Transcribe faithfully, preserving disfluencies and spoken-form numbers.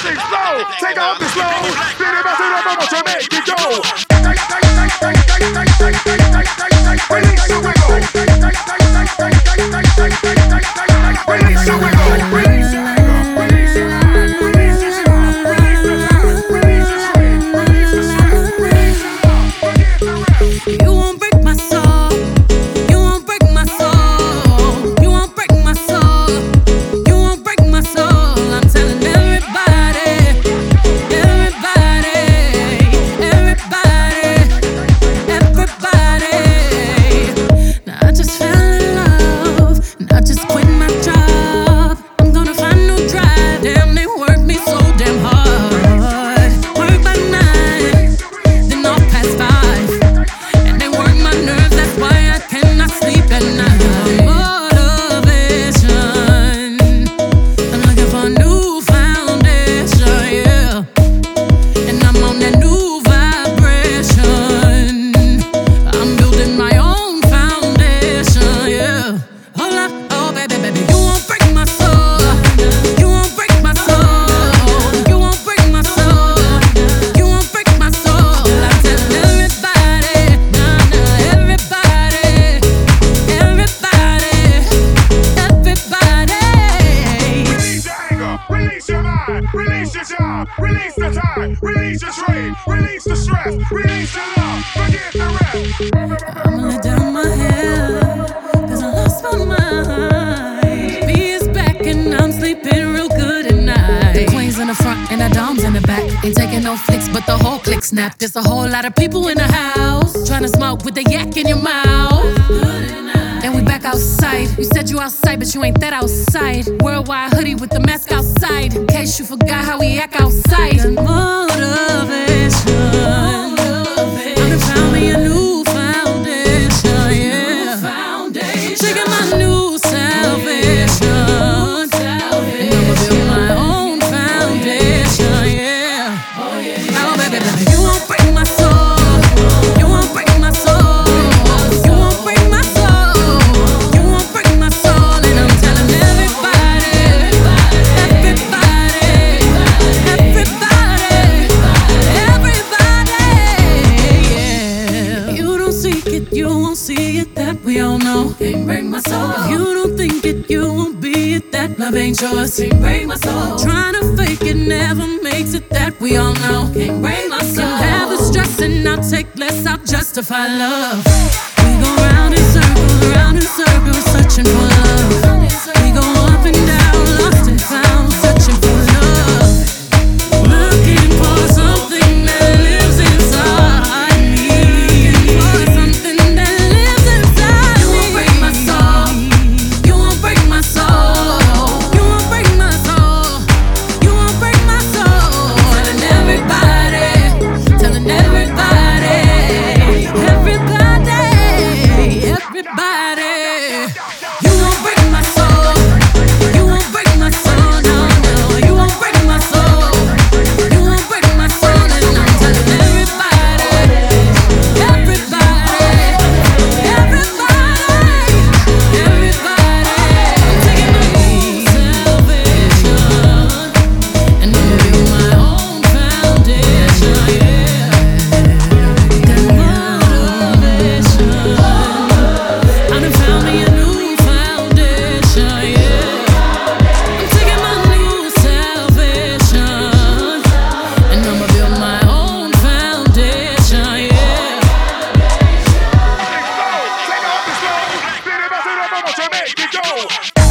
things slow. Take off the slow. Then it about to make it go. Release the wiggle. Release the wiggle. Release the wiggle. Release the time, release the strain, release the stress, release the love, forget the rest. I'ma let down my head, cause I lost my mind. B is back and I'm sleeping real good at night. The queen's in the front and the dom's in the back. Ain't taking no flicks, but the whole click snap. There's a whole lot of people in the house, trying to smoke with the yak in your mouth. And we back outside. You said you outside, but you ain't that outside. Worldwide hoodie with the mask outside, in case you forgot how we act outside. Motivation. I done found me a new foundation, yeah. Checking my new salvation. And I'ma build my own foundation, yeah. Oh, baby, baby, you won't break my soul. You won't break my soul. You won't break my soul. You won't break my soul. And I'm telling everybody, everybody, everybody, everybody, yeah. If you don't seek it, you won't see it. That we all know. Can't break my soul. If you don't think it, you won't be it. That love ain't yours. Can't break my soul. Trying to fake it never makes it. That we all know. Can't break my soul. Can have the stress and I'll take less. I'll justify love. We go round in circles, round in circles, searching for love. We go up and down, lost and found, searching for love. Looking for something that lives inside me. For something that lives inside me. You won't break my soul. You won't break my soul. You won't break my soul. You won't break my soul. Telling everybody, telling everybody, everybody, everybody. You won't break my soul. You won't break my soul. No, no. You won't break my soul. You won't break my soul. And I'm telling everybody, everybody, everybody, everybody. I'm taking my new salvation, and I'ma build my own foundation, yeah. That motivation. I done found me a new foundation, yeah. I'm taking my new salvation, and I'ma build my own foundation, yeah. Take off the slow, then it about to make it go.